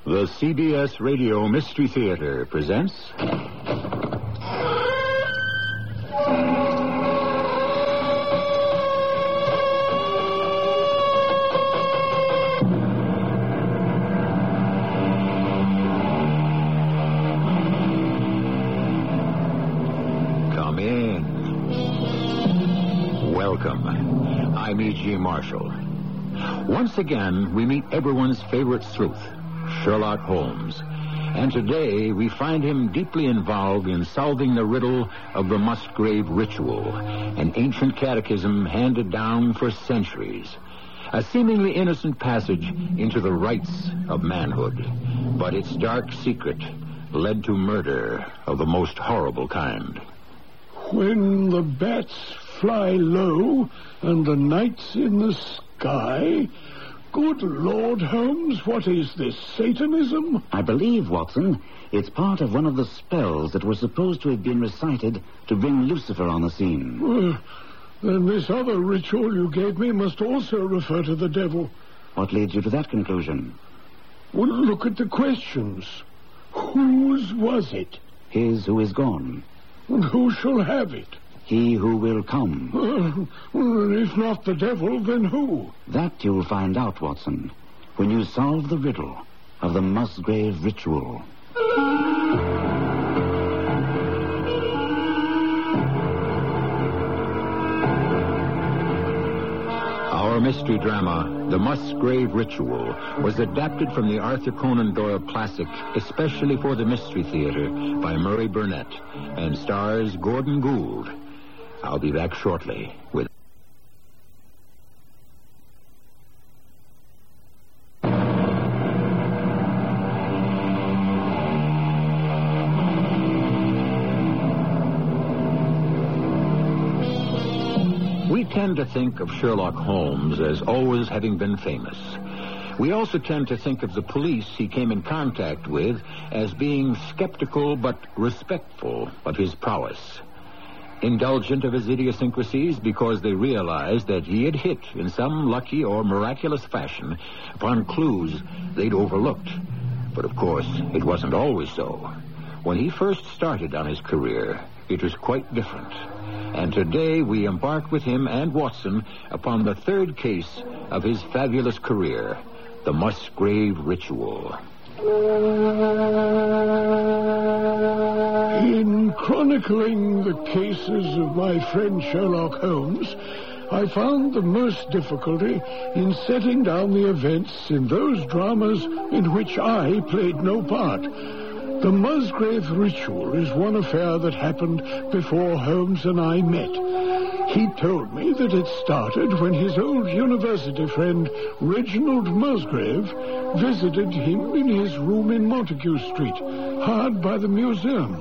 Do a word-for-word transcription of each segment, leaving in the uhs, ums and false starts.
The C B S Radio Mystery Theater presents... Come in. Welcome. I'm E G. Marshall. Once again, we meet everyone's favorite sleuth, Sherlock Holmes. And today, we find him deeply involved in solving the riddle of the Musgrave Ritual, an ancient catechism handed down for centuries. A seemingly innocent passage into the rights of manhood. But its dark secret led to murder of the most horrible kind. When the bats fly low and the night's in the sky... Good Lord, Holmes, what is this, Satanism? I believe, Watson, it's part of one of the spells that were supposed to have been recited to bring Lucifer on the scene. Well, then this other ritual you gave me must also refer to the devil. What leads you to that conclusion? Well, look at the questions. Whose was it? His who is gone. And who shall have it? He who will come. Uh, well, if not the devil, then who? That you'll find out, Watson, when you solve the riddle of the Musgrave Ritual. Our mystery drama, The Musgrave Ritual, was adapted from the Arthur Conan Doyle classic, especially for the Mystery Theater, by Murray Burnett, and stars Gordon Gould. I'll be back shortly with... We tend to think of Sherlock Holmes as always having been famous. We also tend to think of the police he came in contact with as being skeptical but respectful of his prowess. Indulgent of his idiosyncrasies because they realized that he had hit in some lucky or miraculous fashion upon clues they'd overlooked. But of course, it wasn't always so. When he first started on his career, it was quite different. And today we embark with him and Watson upon the third case of his fabulous career, the Musgrave Ritual. In chronicling the cases of my friend Sherlock Holmes, I found the most difficulty in setting down the events in those dramas in which I played no part. The Musgrave Ritual is one affair that happened before Holmes and I met. He told me that it started when his old university friend, Reginald Musgrave, visited him in his room in Montague Street, hard by the museum.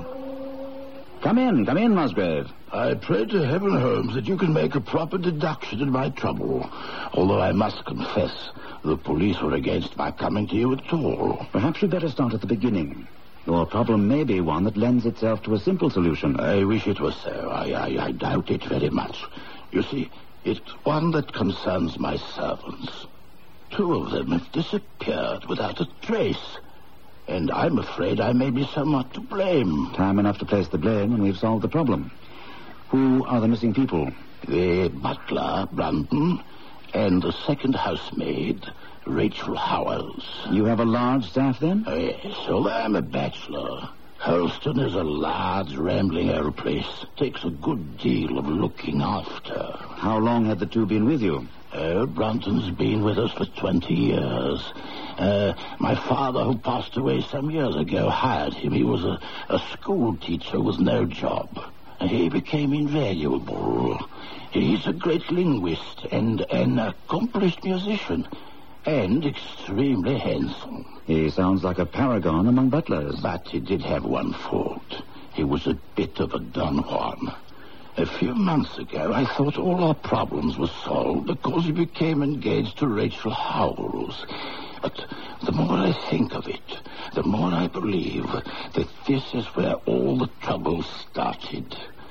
Come in, come in, Musgrave. I pray to heaven, Holmes, that you can make a proper deduction in my trouble. Although I must confess, the police were against my coming to you at all. Perhaps we'd better start at the beginning. Your problem may be one that lends itself to a simple solution. I wish it was so. I, I, I doubt it very much. You see, it's one that concerns my servants. Two of them have disappeared without a trace. And I'm afraid I may be somewhat to blame. Time enough to place the blame, and we've solved the problem. Who are the missing people? The butler, Brandon, and the second housemaid, Rachel Howells. You have a large staff, then? Oh, yes, although I'm a bachelor. Holston is a large, rambling old place. Takes a good deal of looking after. How long had the two been with you? Oh, Brunton's been with us for twenty years. Uh, my father, who passed away some years ago, hired him. He was a, a school teacher with no job. He became invaluable. He's a great linguist and an accomplished musician. And extremely handsome. He sounds like a paragon among butlers. But he did have one fault. He was a bit of a Don Juan. A few months ago, I thought all our problems were solved because he became engaged to Rachel Howells. But the more I think of it, the more I believe that this is where all the trouble started.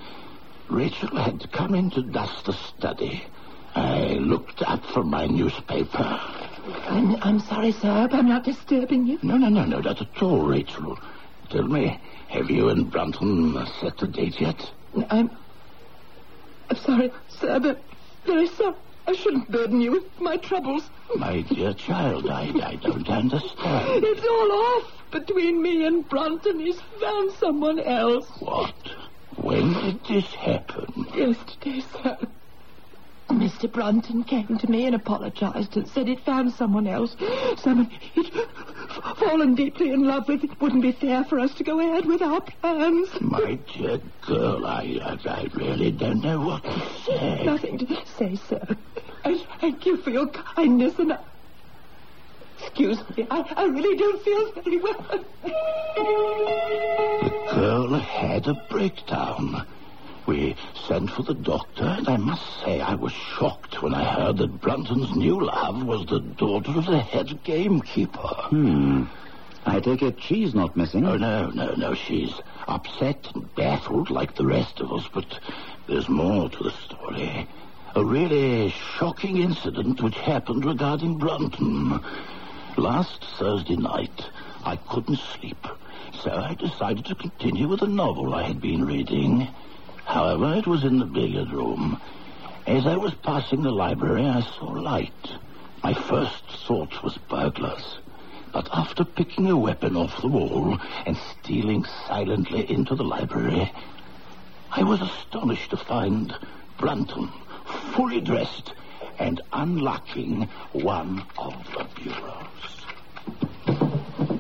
Rachel had come in to dust the study. I looked up from my newspaper. I'm, I'm sorry, sir, but I'm not disturbing you. No, no, no, no, not at all, Rachel. Tell me, have you and Brunton set the date yet? I'm... I'm sorry, sir, but very sorry. I shouldn't burden you with my troubles. My dear child, I, I don't understand. It's all off between me and Brunton. He's found someone else. What? When did this happen? Yesterday, sir. Mister Brunton came to me and apologized and said he'd found someone else. Someone he'd fallen deeply in love with. It wouldn't be fair for us to go ahead with our plans. My dear girl, I, I, I really don't know what to say. Nothing to say, sir. I thank you for your kindness and I... Excuse me, I, I really don't feel very well. The girl had a breakdown. We sent for the doctor, and I must say I was shocked when I heard that Brunton's new love was the daughter of the head gamekeeper. Hmm. I take it she's not missing. Oh, no, no, no. She's upset and baffled like the rest of us, but there's more to the story. A really shocking incident which happened regarding Brunton. Last Thursday night, I couldn't sleep, so I decided to continue with a novel I had been reading. However, it was in the billiard room. As I was passing the library, I saw light. My first thought was burglars. But after picking a weapon off the wall and stealing silently into the library, I was astonished to find Brunton fully dressed and unlocking one of the bureaus.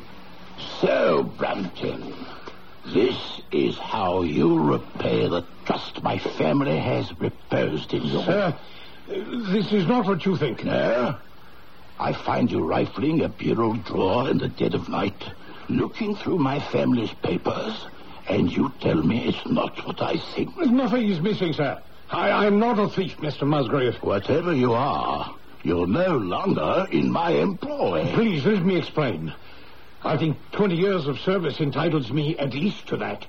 So, Brunton, this is how you repay the trust my family has reposed in you. Sir, this is not what you think. No? I find you rifling a bureau drawer in the dead of night, looking through my family's papers, and you tell me it's not what I think. Nothing is missing, sir. I, I'm not a thief, Mister Musgrave. Whatever you are, you're no longer in my employ. Please, let me explain. I think twenty years of service entitles me at least to that.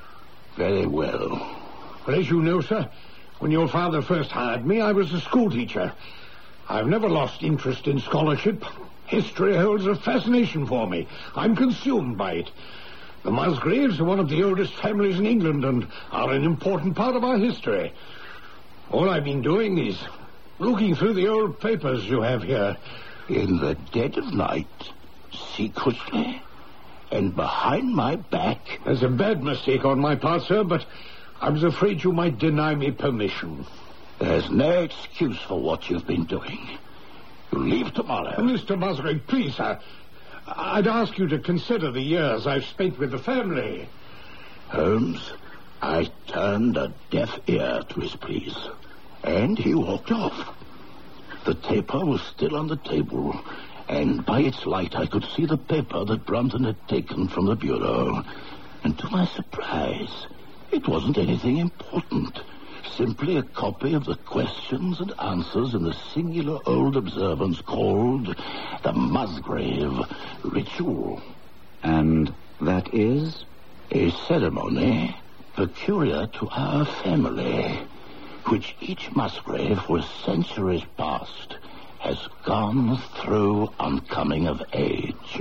Very well. Well, as you know, sir, when your father first hired me, I was a schoolteacher. I've never lost interest in scholarship. History holds a fascination for me. I'm consumed by it. The Musgraves are one of the oldest families in England and are an important part of our history. All I've been doing is looking through the old papers you have here. In the dead of night, secretly, and behind my back. There's a bad mistake on my part, sir, but I was afraid you might deny me permission. There's no excuse for what you've been doing. You leave tomorrow. Mister Musgrave, please, sir. I'd ask you to consider the years I've spent with the family. Holmes, I turned a deaf ear to his pleas, and he walked off. The taper was still on the table, and by its light I could see the paper that Brunton had taken from the bureau. And to my surprise, it wasn't anything important. Simply a copy of the questions and answers in the singular old observance called the Musgrave Ritual. And that is? A ceremony peculiar to our family, which each Musgrave for centuries past has gone through on coming of age.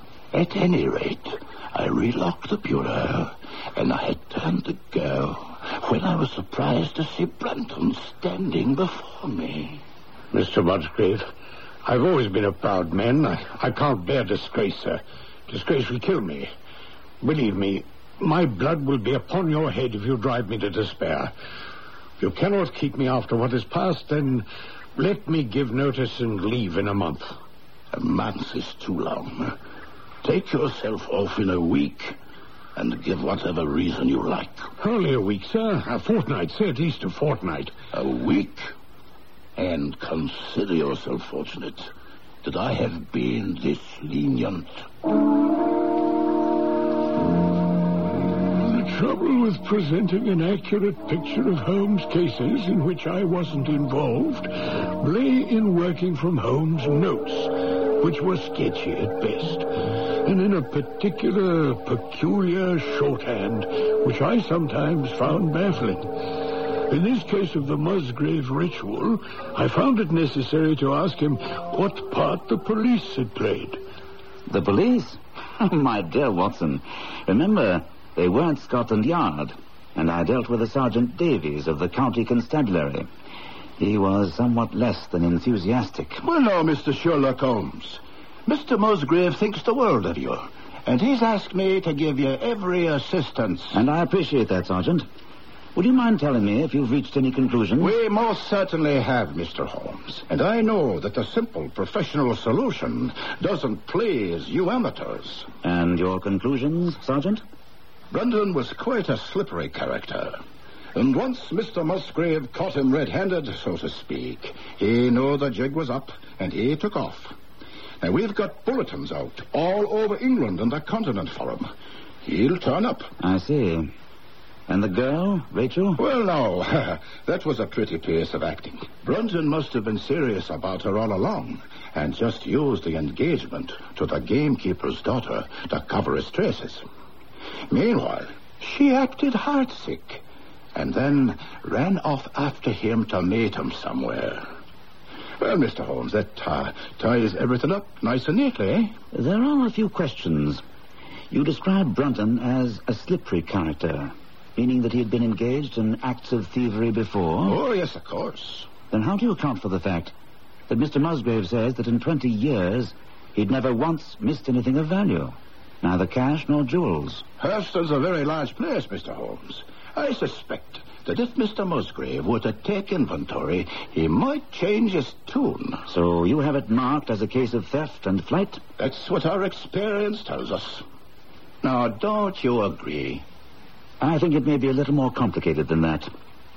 At any rate, I relocked the bureau, and I had turned to go when I was surprised to see Brunton standing before me. Mister Musgrave, I've always been a proud man. I, I can't bear disgrace, sir. Disgrace will kill me. Believe me, my blood will be upon your head if you drive me to despair. If you cannot keep me after what has passed, then let me give notice and leave in a month. A month is too long. Take yourself off in a week and give whatever reason you like. Only a week, sir. A fortnight, say at least a fortnight. A week? And consider yourself fortunate that I have been this lenient. The trouble with presenting an accurate picture of Holmes' cases in which I wasn't involved lay in working from Holmes' notes, which were sketchy at best, and in a particular, peculiar shorthand, which I sometimes found baffling. In this case of the Musgrave ritual, I found it necessary to ask him what part the police had played. The police? My dear Watson, remember, they weren't Scotland Yard, and I dealt with a Sergeant Davies of the County Constabulary. He was somewhat less than enthusiastic. Well, now, Mister Sherlock Holmes, Mister Musgrave thinks the world of you, and he's asked me to give you every assistance. And I appreciate that, Sergeant. Would you mind telling me if you've reached any conclusion? We most certainly have, Mister Holmes. And I know that a simple professional solution doesn't please you amateurs. And your conclusions, Sergeant? Brandon was quite a slippery character. And once Mister Musgrave caught him red-handed, so to speak, he knew the jig was up, and he took off. Now, we've got bulletins out all over England and the continent for him. He'll turn up. I see. And the girl, Rachel? Well, no, that was a pretty piece of acting. Brunton must have been serious about her all along and just used the engagement to the gamekeeper's daughter to cover his traces. Meanwhile, she acted heartsick and then ran off after him to meet him somewhere. Well, Mister Holmes, that uh, ties everything up nice and neatly, eh? There are a few questions. You described Brunton as a slippery character, meaning that he had been engaged in acts of thievery before? Oh, yes, of course. Then how do you account for the fact that Mister Musgrave says that in twenty years he'd never once missed anything of value? Neither cash nor jewels. Hurst's a very large place, Mister Holmes. I suspect that if Mister Musgrave were to take inventory, he might change his tune. So you have it marked as a case of theft and flight? That's what our experience tells us. Now, don't you agree? I think it may be a little more complicated than that.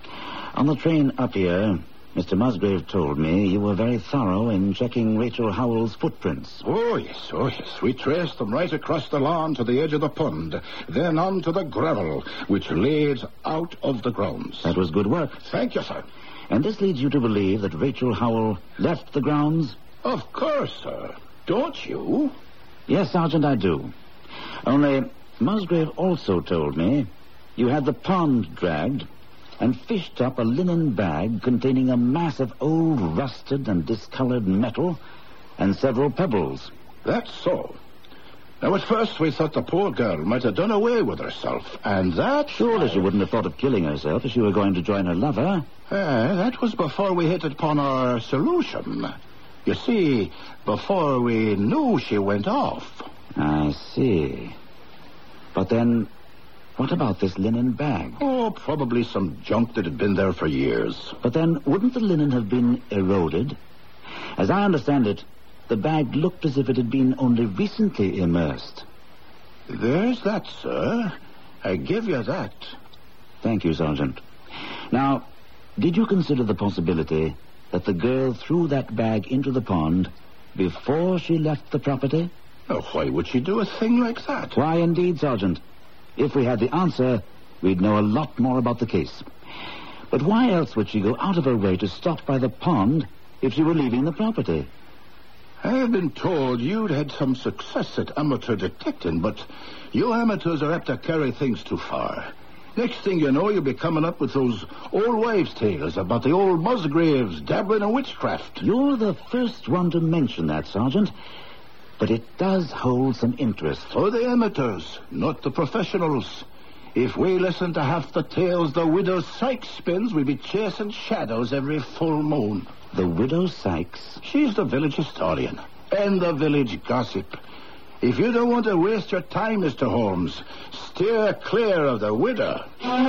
On the train up here, Mister Musgrave told me you were very thorough in checking Rachel Howell's footprints. Oh, yes, oh, yes. We traced them right across the lawn to the edge of the pond, then on to the gravel, which leads out of the grounds. That was good work. Thank you, sir. And this leads you to believe that Rachel Howell left the grounds? Of course, sir. Don't you? Yes, Sergeant, I do. Only Musgrave also told me you had the pond dragged and fished up a linen bag containing a mass of old rusted and discolored metal and several pebbles. That's so. Now, at first we thought the poor girl might have done away with herself, and that... Surely she wouldn't have thought of killing herself if she were going to join her lover. Uh, that was before we hit upon our solution. You see, before we knew she went off. I see. But then, what about this linen bag? Oh, probably some junk that had been there for years. But then, wouldn't the linen have been eroded? As I understand it, the bag looked as if it had been only recently immersed. There's that, sir. I give you that. Thank you, Sergeant. Now, did you consider the possibility that the girl threw that bag into the pond before she left the property? Oh, why would she do a thing like that? Why, indeed, Sergeant. If we had the answer, we'd know a lot more about the case. But why else would she go out of her way to stop by the pond if she were leaving the property? I've been told you'd had some success at amateur detecting, but you amateurs are apt to carry things too far. Next thing you know, you'll be coming up with those old wives' tales about the old Musgraves dabbling in witchcraft. You're the first one to mention that, Sergeant. But it does hold some interest. For the amateurs, not the professionals. If we listen to half the tales the widow Sykes spins, we'd be chasing shadows every full moon. The widow Sykes? She's the village historian and the village gossip. If you don't want to waste your time, Mister Holmes, steer clear of the widow.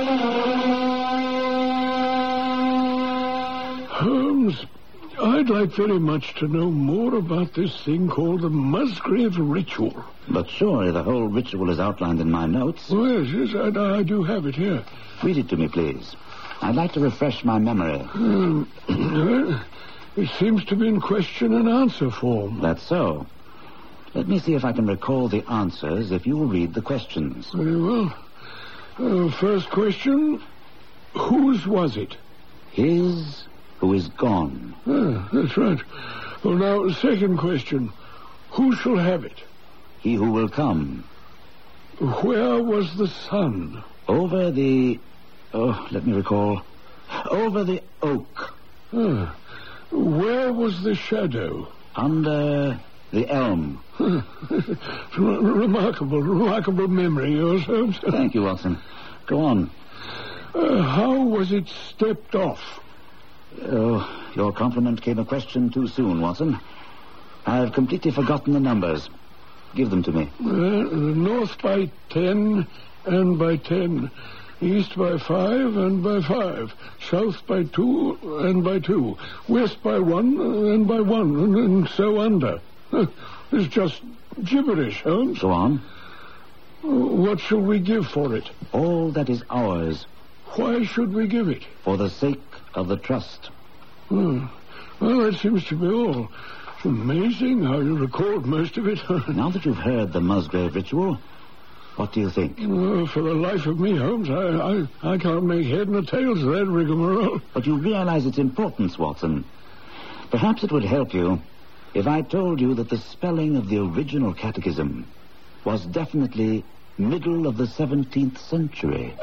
Holmes, I'd like very much to know more about this thing called the Musgrave ritual. But surely the whole ritual is outlined in my notes. Oh, yes, yes, I, I do have it here. Read it to me, please. I'd like to refresh my memory. Um, well, it seems to be in question and answer form. That's so. Let me see if I can recall the answers if you will read the questions. Very well. Uh, first question, whose was it? His who is gone. Ah, that's right. Well, now, second question, who shall have it? He who will come. Where was the sun? Over the... Oh, let me recall. Over the oak. Ah, where was the shadow? Under the elm. Remarkable, remarkable memory, yours, Holmes. Thank you, Watson. Go on. Uh, how was it stepped off? Oh, your compliment came a question too soon, Watson. I've completely forgotten the numbers. Give them to me. Uh, north by ten and by ten. East by five and by five. South by two and by two. West by one and by one, and, and so under. It's just gibberish, Holmes. Go on. What shall we give for it? All that is ours. Why should we give it? For the sake of the trust. Oh, well, that seems to be all. It's amazing how you record most of it. Now that you've heard the Musgrave ritual, what do you think? Oh, for the life of me, Holmes, I, I, I can't make head nor tails of that rigmarole. But you realize its importance, Watson. Perhaps it would help you if I told you that the spelling of the original catechism was definitely middle of the seventeenth century.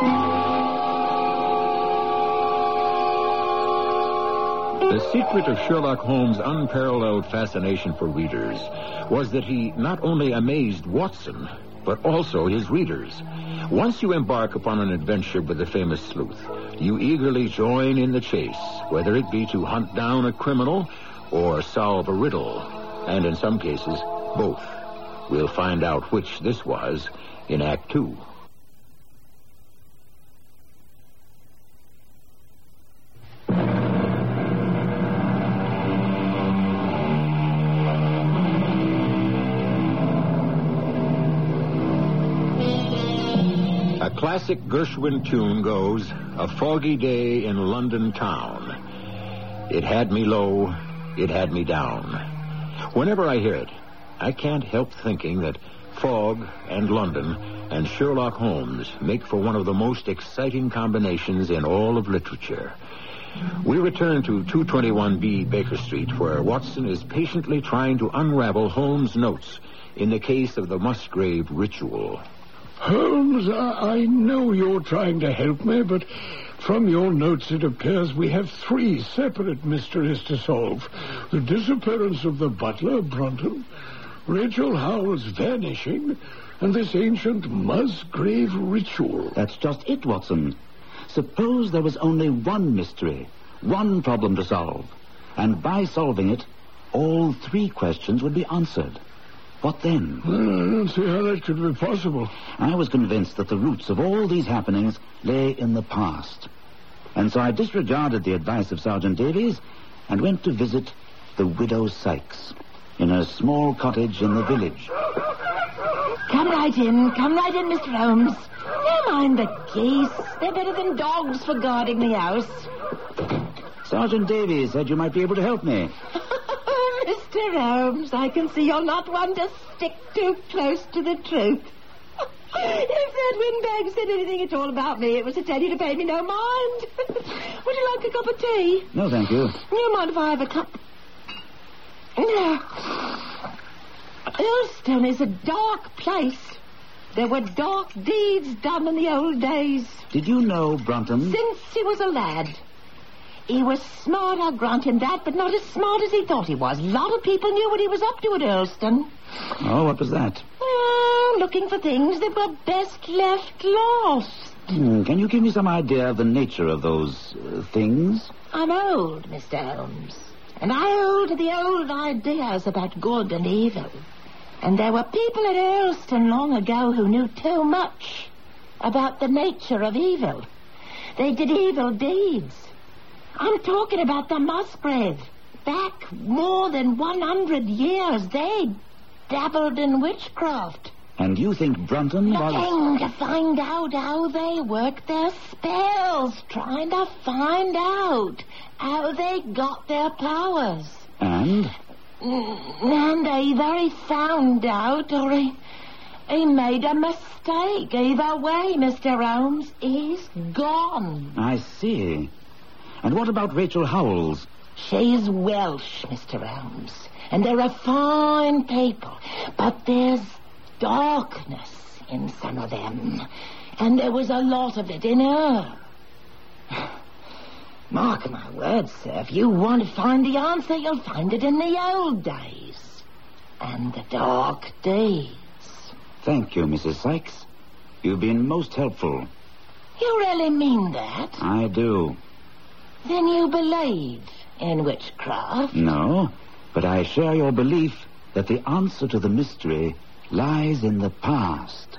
The secret of Sherlock Holmes' unparalleled fascination for readers was that he not only amazed Watson, but also his readers. Once you embark upon an adventure with the famous sleuth, you eagerly join in the chase, whether it be to hunt down a criminal or solve a riddle, and in some cases, both. We'll find out which this was in Act Two. A classic Gershwin tune goes, "A foggy day in London town. It had me low, it had me down." Whenever I hear it, I can't help thinking that fog and London and Sherlock Holmes make for one of the most exciting combinations in all of literature. We return to two twenty-one B Baker Street, where Watson is patiently trying to unravel Holmes' notes in the case of the Musgrave ritual. Holmes, I, I know you're trying to help me, but from your notes it appears we have three separate mysteries to solve. The disappearance of the butler, Brunton, Rachel Howell's vanishing, and this ancient Musgrave ritual. That's just it, Watson. Suppose there was only one mystery, one problem to solve, and by solving it, all three questions would be answered. What then? Well, I don't see how that could be possible. I was convinced that the roots of all these happenings lay in the past. And so I disregarded the advice of Sergeant Davies and went to visit the widow Sykes in her small cottage in the village. Come right in, come right in, Mister Holmes. Never mind the geese. They're better than dogs for guarding the house. Sergeant Davies said you might be able to help me. Mister Holmes, I can see you're not one to stick too close to the truth. If that windbag said anything at all about me, it was to tell you to pay me no mind. Would you like a cup of tea? No, thank you. You mind if I have a cup? No. Earlston is a dark place. There were dark deeds done in the old days. Did you know Brunton? Since he was a lad. He was smart, I'll grant him that, but not as smart as he thought he was. A lot of people knew what he was up to at Earlston. Oh, what was that? Oh, looking for things that were best left lost. Hmm, can you give me some idea of the nature of those uh, things? I'm old, Mister Holmes, and I hold to the old ideas about good and evil. And there were people at Earlston long ago who knew too much about the nature of evil. They did evil deeds. I'm talking about the Musgrave. Back more than one hundred years, they dabbled in witchcraft. And you think Brunton was... Looking to find out how they work their spells. Trying to find out how they got their powers. And? And either he found out or he, he made a mistake. Either way, Mister Holmes, he's gone. I see. And what about Rachel Howells? She's Welsh, Mister Holmes. And they're a fine people. But there's darkness in some of them. And there was a lot of it in her. Mark my words, sir, if you want to find the answer, you'll find it in the old days. And the dark days. Thank you, Missus Sykes. You've been most helpful. You really mean that? I do. Then you believe in witchcraft? No, but I share your belief that the answer to the mystery lies in the past.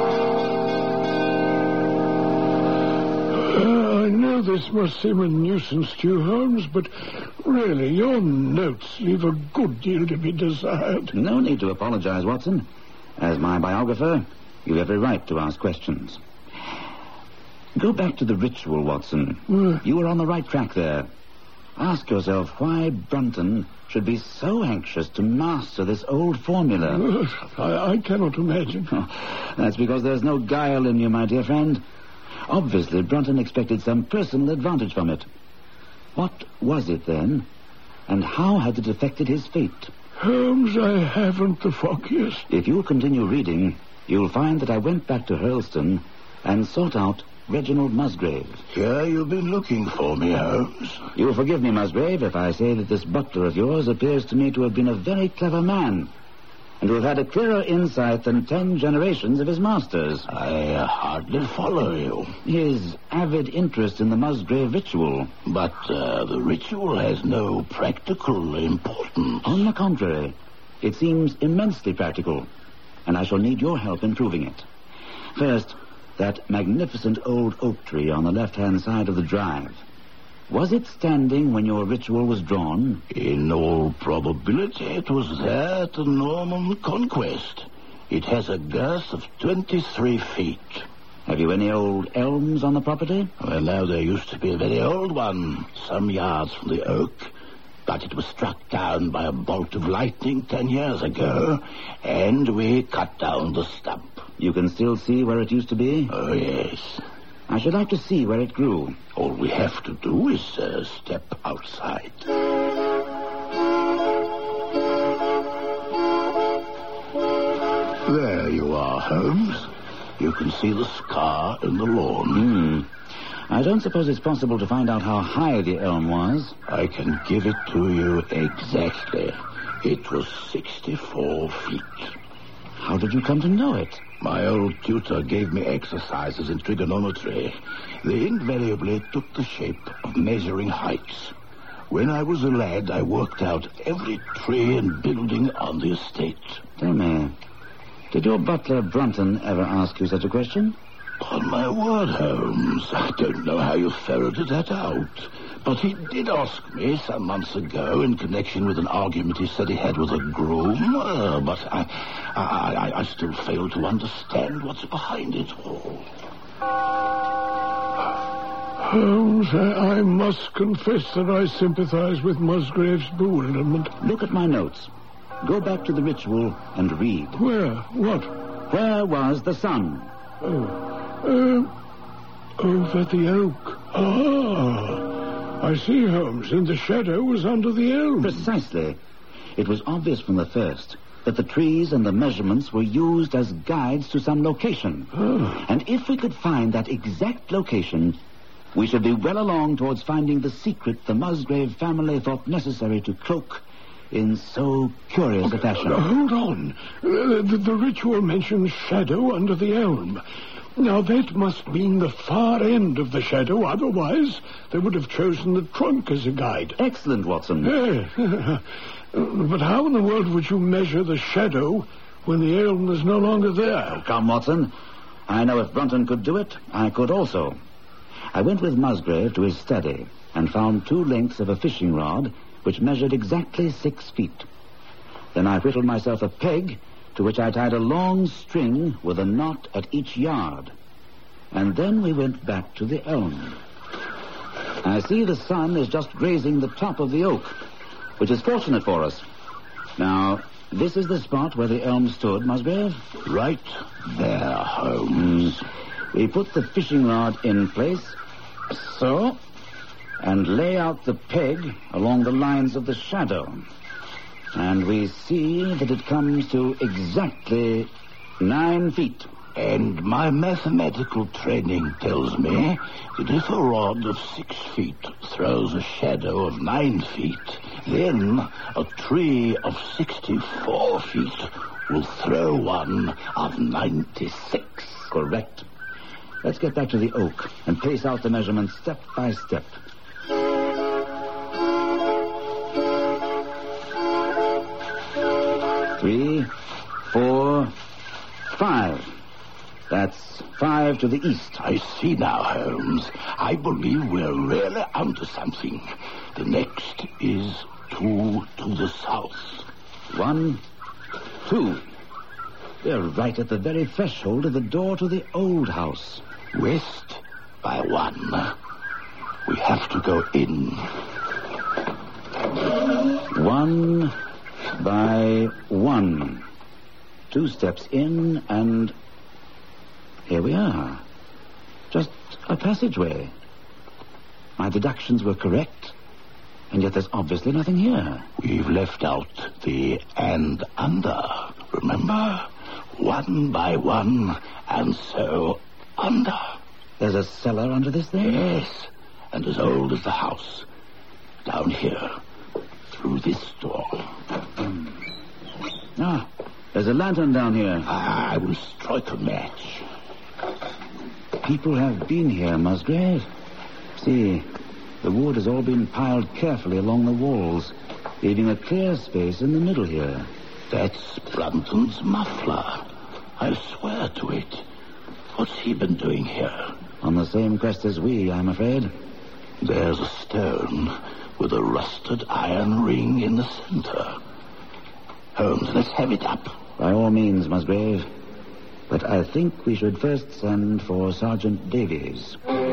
Uh, I know this must seem a nuisance to you, Holmes, but really, your notes leave a good deal to be desired. No need to apologize, Watson. As my biographer, you have every right to ask questions. Go back to the ritual, Watson. Uh, You were on the right track there. Ask yourself why Brunton should be so anxious to master this old formula. uh, I, I cannot imagine. Oh, that's because there's no guile in you, my dear friend. Obviously, Brunton expected some personal advantage from it. What was it, then? And how had it affected his fate? Holmes, I haven't the foggiest. If you'll continue reading, you'll find that I went back to Hurlstone and sought out Reginald Musgrave. Here you've been looking for me, Holmes. You'll forgive me, Musgrave, if I say that this butler of yours appears to me to have been a very clever man, and to have had a clearer insight than ten generations of his masters. I uh, hardly follow you. His avid interest in the Musgrave ritual. But uh, the ritual has no practical importance. On the contrary, it seems immensely practical, and I shall need your help in proving it. First, that magnificent old oak tree on the left-hand side of the drive. Was it standing when your ritual was drawn? In all probability, it was there at the Norman Conquest. It has a girth of twenty-three feet. Have you any old elms on the property? Well, now, there used to be a very old one, some yards from the oak, but it was struck down by a bolt of lightning ten years ago, and we cut down the stump. You can still see where it used to be? Oh, yes. I should like to see where it grew. All we have to do is uh, step outside. There you are, Holmes. You can see the scar in the lawn. Hmm. I don't suppose it's possible to find out how high the elm was. I can give it to you exactly. It was sixty-four feet. How did you come to know it? My old tutor gave me exercises in trigonometry. They invariably took the shape of measuring heights. When I was a lad, I worked out every tree and building on the estate. Tell me, did your butler Brunton ever ask you such a question? On my word, Holmes, I don't know how you ferreted that out. But he did ask me some months ago in connection with an argument he said he had with a groom. Uh, but I, I, I, I still fail to understand what's behind it all. Holmes, I, I must confess that I sympathize with Musgrave's bewilderment. Look at my notes. Go back to the ritual and read. Where? What? Where was the sun? Oh. Uh, over the oak. Ah. I see, Holmes, and the shadow was under the elm. Precisely. It was obvious from the first that the trees and the measurements were used as guides to some location. Oh. And if we could find that exact location, we should be well along towards finding the secret the Musgrave family thought necessary to cloak in so curious a fashion. Uh, hold on. Uh, the, the ritual mentions shadow under the elm. Now, that must mean the far end of the shadow. Otherwise, they would have chosen the trunk as a guide. Excellent, Watson. Yes. But how in the world would you measure the shadow when the elm is no longer there? Oh, come, Watson. I know if Brunton could do it, I could also. I went with Musgrave to his study and found two lengths of a fishing rod which measured exactly six feet. Then I whittled myself a peg to which I tied a long string with a knot at each yard. And then we went back to the elm. I see the sun is just grazing the top of the oak, which is fortunate for us. Now, this is the spot where the elm stood, Musgrave? Right there, Holmes. Mm. We put the fishing rod in place, so, and lay out the peg along the lines of the shadow. And we see that it comes to exactly nine feet. And my mathematical training tells me that if a rod of six feet throws a shadow of nine feet, then a tree of sixty-four feet will throw one of ninety-six. Correct. Let's get back to the oak and pace out the measurements step by step. Three, four, five. That's five to the east. I see now, Holmes. I believe we're really onto something. The next is two to the south. One, two. They're right at the very threshold of the door to the old house. West by one. We have to go in. One by one. Two steps in and... here we are. Just a passageway. My deductions were correct, and yet there's obviously nothing here. We've left out the and under, remember? One by one, and so under. There's a cellar under this thing? Yes, and as old as the house. Down here, through this door. Mm. Ah, there's a lantern down here. I will strike a match. People have been here, Musgrave. See, the wood has all been piled carefully along the walls, leaving a clear space in the middle here. That's Brunton's muffler. I swear to it. What's he been doing here? On the same quest as we, I'm afraid. There's a stone with a rusted iron ring in the center. Holmes, let's have it up. By all means, Musgrave. But I think we should first send for Sergeant Davies.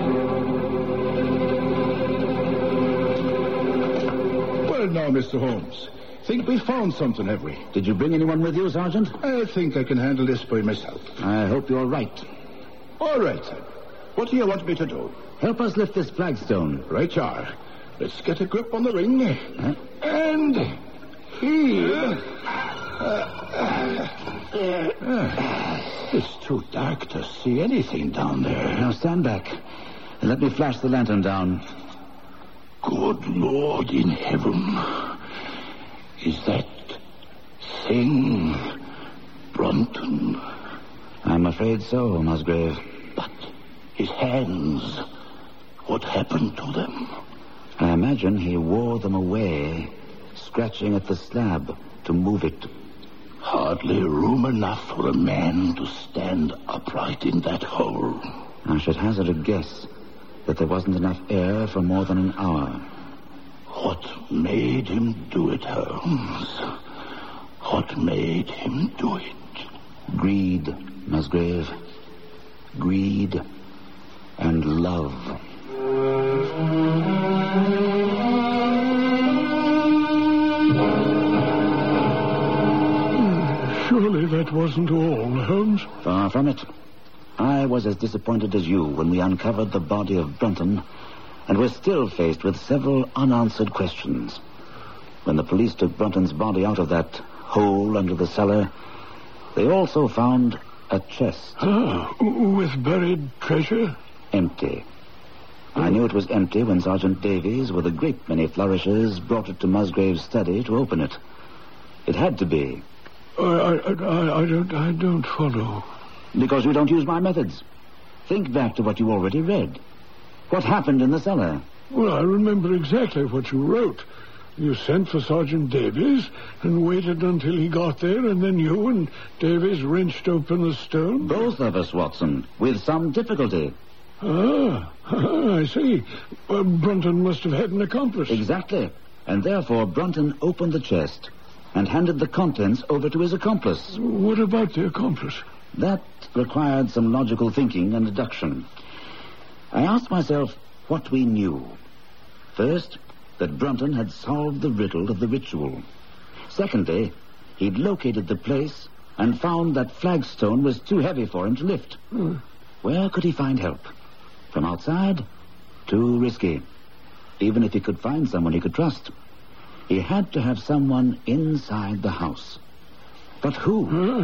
Well, now, Mister Holmes. Think we found something, have we? Did you bring anyone with you, Sergeant? I think I can handle this by myself. I hope you're right. All right, then. What do you want me to do? Help us lift this flagstone. Right you are. Let's get a grip on the ring. Huh? And here... Uh, uh, uh, it's too dark to see anything down there. Now stand back and let me flash the lantern down. Good Lord in heaven. Is that thing Brunton? I'm afraid so, Musgrave. But his hands, what happened to them? I imagine he wore them away, scratching at the slab to move it. Hardly room enough for a man to stand upright in that hole. I should hazard a guess that there wasn't enough air for more than an hour. What made him do it, Holmes? What made him do it? Greed, Musgrave. Greed and love. Surely that wasn't all, Holmes. Far from it. I was as disappointed as you when we uncovered the body of Brunton, and we're still faced with several unanswered questions. When the police took Brunton's body out of that hole under the cellar, they also found a chest. Ah, with buried treasure? Empty. I knew it was empty when Sergeant Davies, with a great many flourishes, brought it to Musgrave's study to open it. It had to be. I, I, I, I don't, I don't follow. Because you don't use my methods. Think back to what you already read. What happened in the cellar? Well, I remember exactly what you wrote. You sent for Sergeant Davies and waited until he got there, and then you and Davies wrenched open the stone. Both of us, Watson, with some difficulty. Ah, I see. Uh, Brunton must have had an accomplice. Exactly. And therefore Brunton opened the chest and handed the contents over to his accomplice. What about the accomplice? That required some logical thinking and deduction. I asked myself what we knew. First, that Brunton had solved the riddle of the ritual. Secondly, he'd located the place and found that flagstone was too heavy for him to lift. Hmm. Where could he find help? From outside? Too risky. Even if he could find someone he could trust. He had to have someone inside the house. But who? Ah,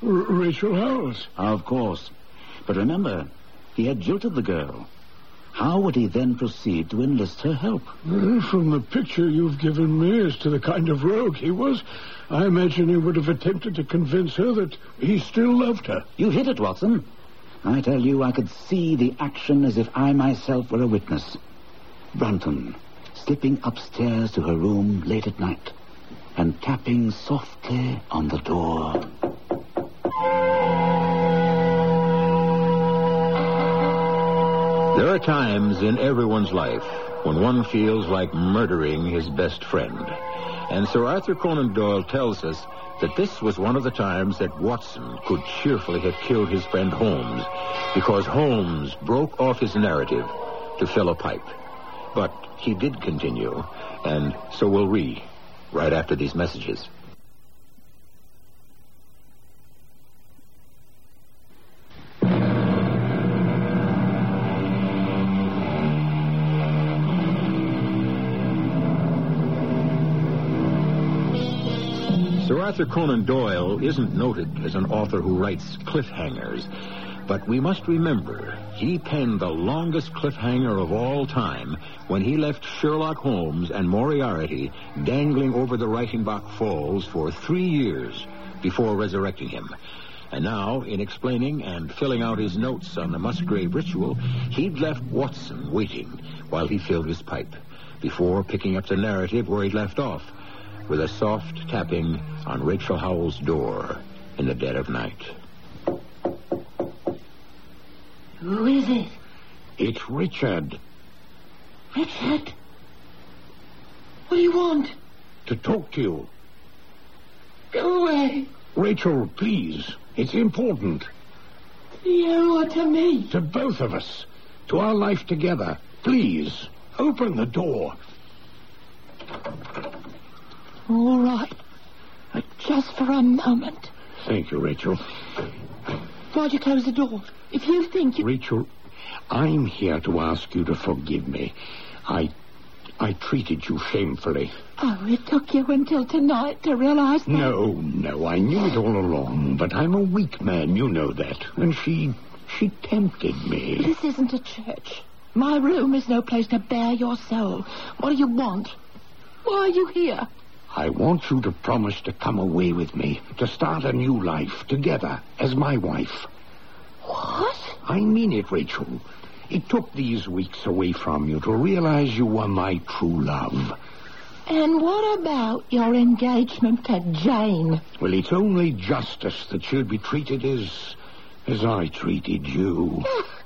R- Rachel Howells. Of course. But remember, he had jilted the girl. How would he then proceed to enlist her help? Uh, from the picture you've given me as to the kind of rogue he was, I imagine he would have attempted to convince her that he still loved her. You hit it, Watson. I tell you, I could see the action as if I myself were a witness. Brunton slipping upstairs to her room late at night and tapping softly on the door. There are times in everyone's life when one feels like murdering his best friend. And Sir Arthur Conan Doyle tells us that this was one of the times that Watson could cheerfully have killed his friend Holmes, because Holmes broke off his narrative to fill a pipe. But he did continue, and so will we, right after these messages. Sir Arthur Conan Doyle isn't noted as an author who writes cliffhangers, but we must remember he penned the longest cliffhanger of all time when he left Sherlock Holmes and Moriarty dangling over the Reichenbach Falls for three years before resurrecting him. And now, in explaining and filling out his notes on the Musgrave ritual, he'd left Watson waiting while he filled his pipe, before picking up the narrative where he'd left off, with a soft tapping on Rachel Howell's door in the dead of night. Who is it? It's Richard. Richard? What do you want? To talk to you. Go away. Rachel, please. It's important. To you or to me? To both of us. To our life together. Please, open the door. All right. But just for a moment. Thank you, Rachel. Why'd you close the door? If you think you... Rachel, I'm here to ask you to forgive me. I... I treated you shamefully. Oh, it took you until tonight to realize that? No, no, I knew it all along, but I'm a weak man, you know that. And she... she tempted me. This isn't a church. My room is no place to bare your soul. What do you want? Why are you here? I want you to promise to come away with me, to start a new life together as my wife. What? I mean it, Rachel. It took these weeks away from you to realize you were my true love. And what about your engagement to Jane? Well, it's only justice that she'll be treated as... as I treated you.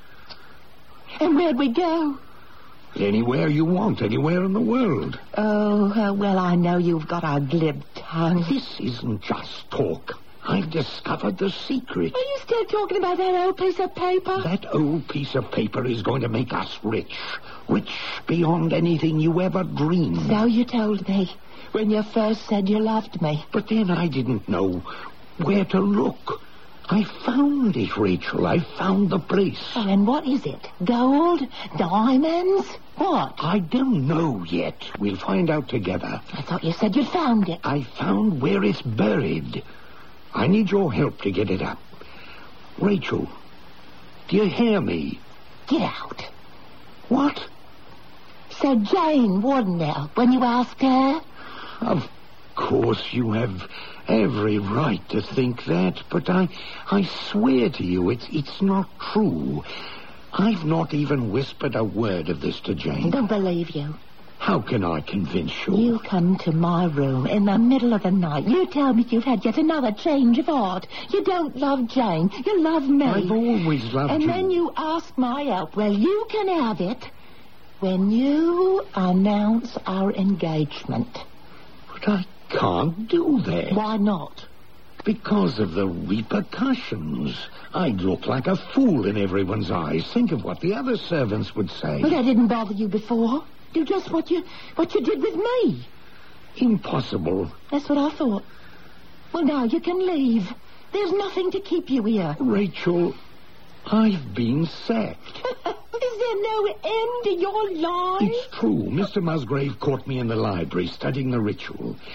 And where'd we go? Anywhere you want, anywhere in the world. Oh, uh, well, I know you've got a glib tongue. This isn't just talk. I've discovered the secret. Are you still talking about that old piece of paper? That old piece of paper is going to make us rich. Rich beyond anything you ever dreamed. So you told me when you first said you loved me. But then I didn't know where to look. I found it, Rachel. I found the place. Oh, and what is it? Gold? Diamonds? What? I don't know yet. We'll find out together. I thought you said you'd found it. I found where it's buried. I need your help to get it up. Rachel, do you hear me? Get out. What? So Jane wouldn't help when you asked her? Of course you have every right to think that, but I I swear to you it's it's not true. I've not even whispered a word of this to Jane. I don't believe you. How can I convince you? You come to my room in the middle of the night. You tell me you've had yet another change of heart. You don't love Jane. You love me. I've always loved and you. And then you ask my help. Well, you can have it when you announce our engagement. But I can't do that. Why not? Because of the repercussions. I'd look like a fool in everyone's eyes. Think of what the other servants would say. Well, that didn't bother you before. Do just what you what you did with me. Impossible. That's what I thought. Well, now you can leave. There's nothing to keep you here. Rachel, I've been sacked. Is there no end to your life? It's true. Mister Musgrave caught me in the library studying the ritual.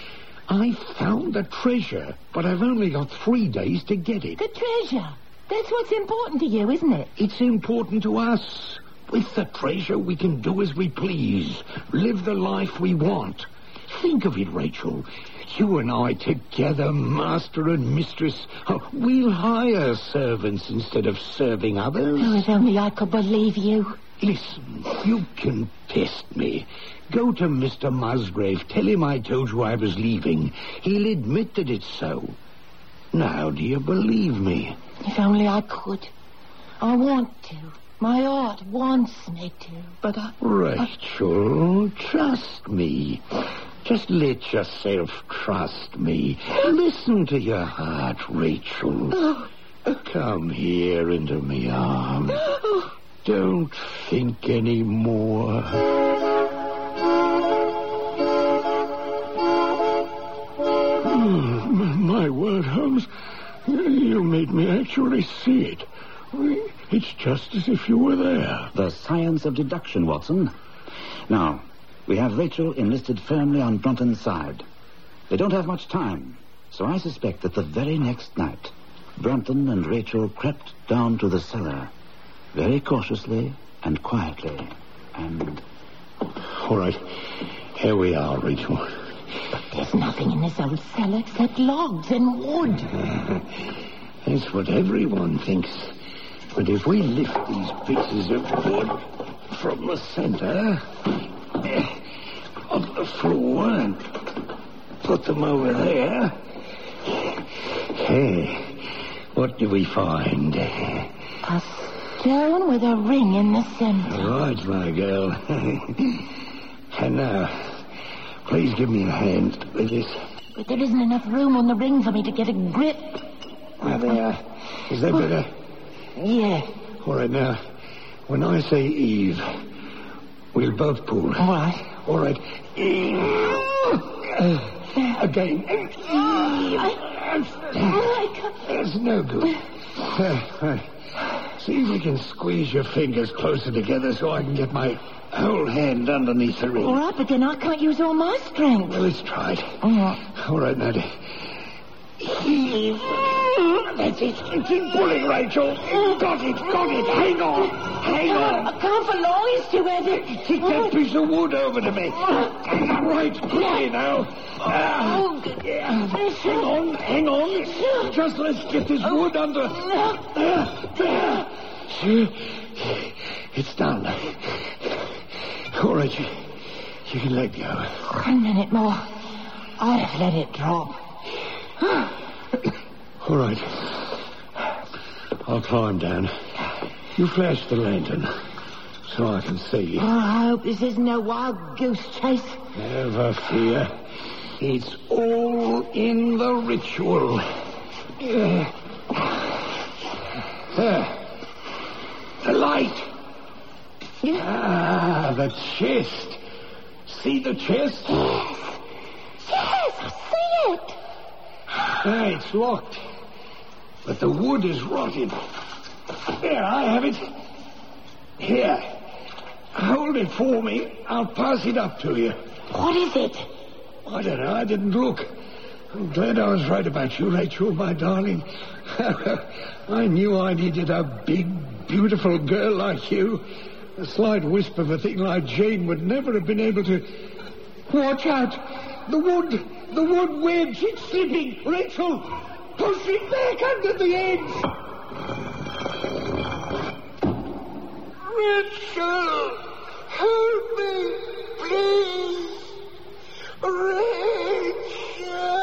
I found the treasure, but I've only got three days to get it. The treasure. That's what's important to you, isn't it? It's important to us. With the treasure, we can do as we please. Live the life we want. Think of it, Rachel. You and I together, master and mistress. Oh, we'll hire servants instead of serving others. Oh, if only I could believe you. Listen, you can test me. Go to Mister Musgrave. Tell him I told you I was leaving. He'll admit that it's so. Now, do you believe me? If only I could. I want to. My heart wants me to, but I... Rachel, trust me. Just let yourself trust me. Listen to your heart, Rachel. Oh. Come here into my arms. Oh. Don't think any more. Oh, my word, Holmes. You made me actually see it. It's just as if you were there. The science of deduction, Watson. Now, we have Rachel enlisted firmly on Brunton's side. They don't have much time, so I suspect that the very next night, Brunton and Rachel crept down to the cellar, very cautiously and quietly, and... All right, here we are, Rachel. But there's nothing in this old cellar except logs and wood. That's what everyone thinks. But if we lift these pieces of wood from the center of the floor and put them over there, hey, what do we find? A stone with a ring in the center. Right, my girl. And now, please give me a hand with this. But there isn't enough room on the ring for me to get a grip. Now there. Is that better? Yeah. All right, now, when I say Eve, we'll both pull. All right. All right. Eve. Uh, again. Eve. That's no good. Uh, right. See if you can squeeze your fingers closer together so I can get my whole hand underneath the ring. All right, but then I can't use all my strength. Well, let's try it. All right. All right, now. Eve. That's it. It's in pulling, Rachel. Got it, got it. Hang on. Hang on. I can't for long. It's too heavy. Take that piece of wood over to me. Right, quickly now. Uh, yeah. Hang on, hang on. Just let's get this wood under. Uh, there. It's done. All right, you, you can let go. One minute more. I'd have let it drop. All right. I'll climb down. You flash the lantern so I can see. Oh, I hope this isn't a wild goose chase. Never fear. It's all in the ritual. Uh, uh, the light. Yeah. Ah, the chest. See the chest? Yes. Yes, I see it. Ah, it's locked. But the wood is rotted. There, I have it. Here. Hold it for me. I'll pass it up to you. What is it? I don't know. I didn't look. I'm glad I was right about you, Rachel, my darling. I knew I needed a big, beautiful girl like you. A slight wisp of a thing like Jane would never have been able to... Watch out! The wood! The wood wedge! It's slipping! Rachel! Push it back under the edge! Rachel! Help me! Please! Rachel!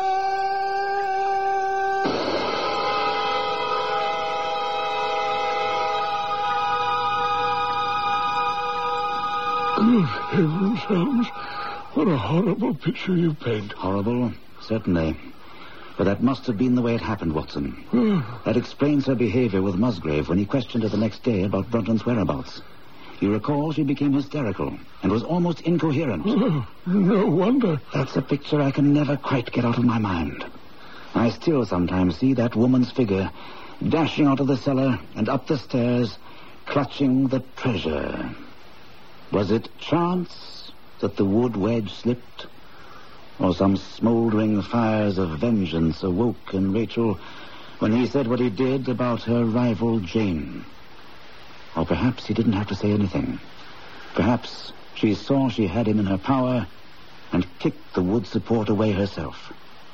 Good heavens, Holmes. What a horrible picture you paint. Horrible? Certainly. But that must have been the way it happened, Watson. That explains her behavior with Musgrave when he questioned her the next day about Brunton's whereabouts. You recall she became hysterical and was almost incoherent. Oh, no wonder. That's a picture I can never quite get out of my mind. I still sometimes see that woman's figure dashing out of the cellar and up the stairs, clutching the treasure. Was it chance that the wood wedge slipped? Or some smouldering fires of vengeance awoke in Rachel when he said what he did about her rival Jane. Or perhaps he didn't have to say anything. Perhaps she saw she had him in her power and kicked the wood support away herself.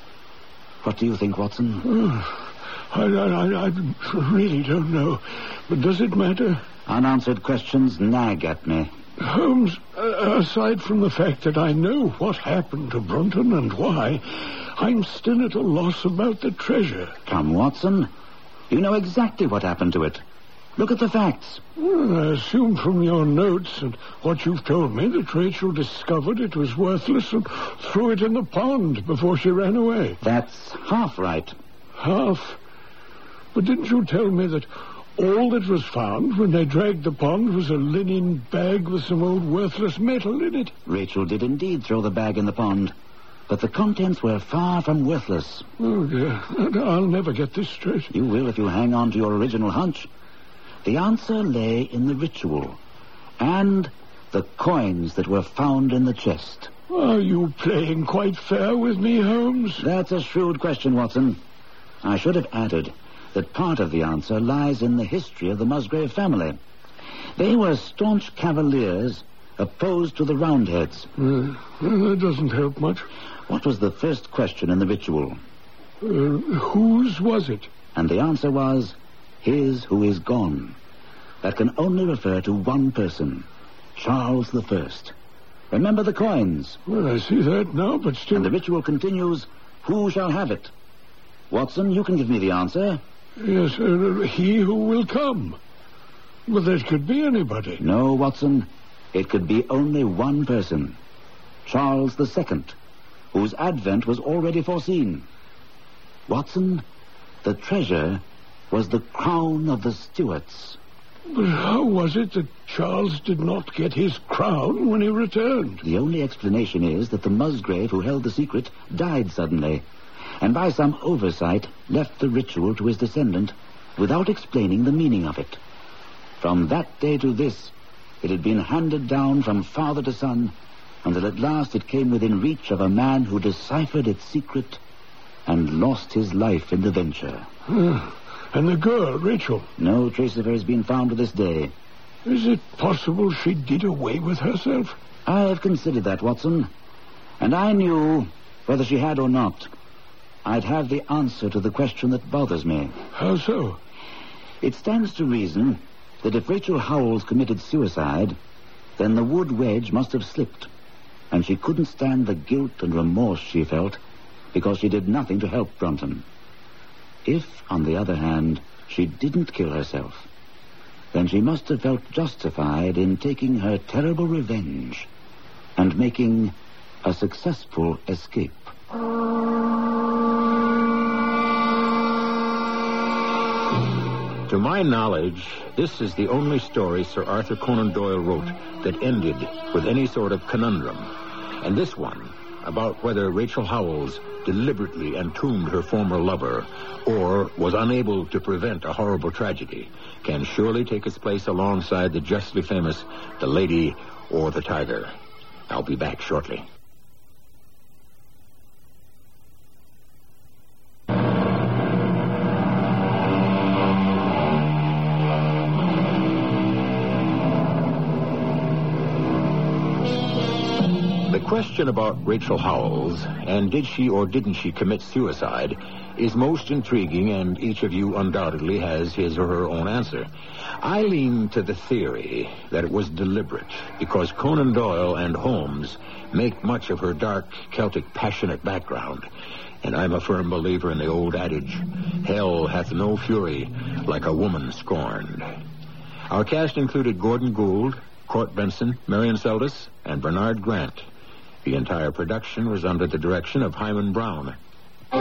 What do you think, Watson? Oh, I, I, I really don't know. But does it matter? Unanswered questions nag at me. Holmes, uh, aside from the fact that I know what happened to Brunton and why, I'm still at a loss about the treasure. Come, Watson. You know exactly what happened to it. Look at the facts. Well, I assume from your notes and what you've told me that Rachel discovered it was worthless and threw it in the pond before she ran away. That's half right. Half? But didn't you tell me that all that was found when they dragged the pond was a linen bag with some old worthless metal in it? Rachel did indeed throw the bag in the pond, but the contents were far from worthless. Oh, dear. I'll never get this straight. You will if you hang on to your original hunch. The answer lay in the ritual and the coins that were found in the chest. Are you playing quite fair with me, Holmes? That's a shrewd question, Watson. I should have added that part of the answer lies in the history of the Musgrave family. They were staunch cavaliers opposed to the Roundheads. Uh, well, that doesn't help much. What was the first question in the ritual? Uh, whose was it? And the answer was, his who is gone. That can only refer to one person, Charles the First. Remember the coins? Well, I see that now, but still... And the ritual continues, who shall have it? Watson, you can give me the answer. Yes, uh, he who will come. But that could be anybody. No, Watson. It could be only one person. Charles the Second, whose advent was already foreseen. Watson, the treasure was the crown of the Stuarts. But how was it that Charles did not get his crown when he returned? The only explanation is that the Musgrave who held the secret died suddenly, and by some oversight left the ritual to his descendant without explaining the meaning of it. From that day to this, it had been handed down from father to son, until at last it came within reach of a man who deciphered its secret and lost his life in the venture. Uh, and the girl, Rachel? No trace of her has been found to this day. Is it possible she did away with herself? I have considered that, Watson, and I knew, whether she had or not, I'd have the answer to the question that bothers me. How so? It stands to reason that if Rachel Howells committed suicide, then the wood wedge must have slipped, and she couldn't stand the guilt and remorse she felt because she did nothing to help Brunton. If, on the other hand, she didn't kill herself, then she must have felt justified in taking her terrible revenge and making a successful escape. To my knowledge, this is the only story Sir Arthur Conan Doyle wrote that ended with any sort of conundrum. And this one, about whether Rachel Howells deliberately entombed her former lover or was unable to prevent a horrible tragedy, can surely take its place alongside the justly famous The Lady or the Tiger. I'll be back shortly. The question about Rachel Howells, and did she or didn't she commit suicide, is most intriguing, and each of you undoubtedly has his or her own answer. I lean to the theory that it was deliberate, because Conan Doyle and Holmes make much of her dark, Celtic, passionate background, and I'm a firm believer in the old adage, hell hath no fury like a woman scorned. Our cast included Gordon Gould, Court Benson, Marion Seldes, and Bernard Grant. The entire production was under the direction of Hyman Brown.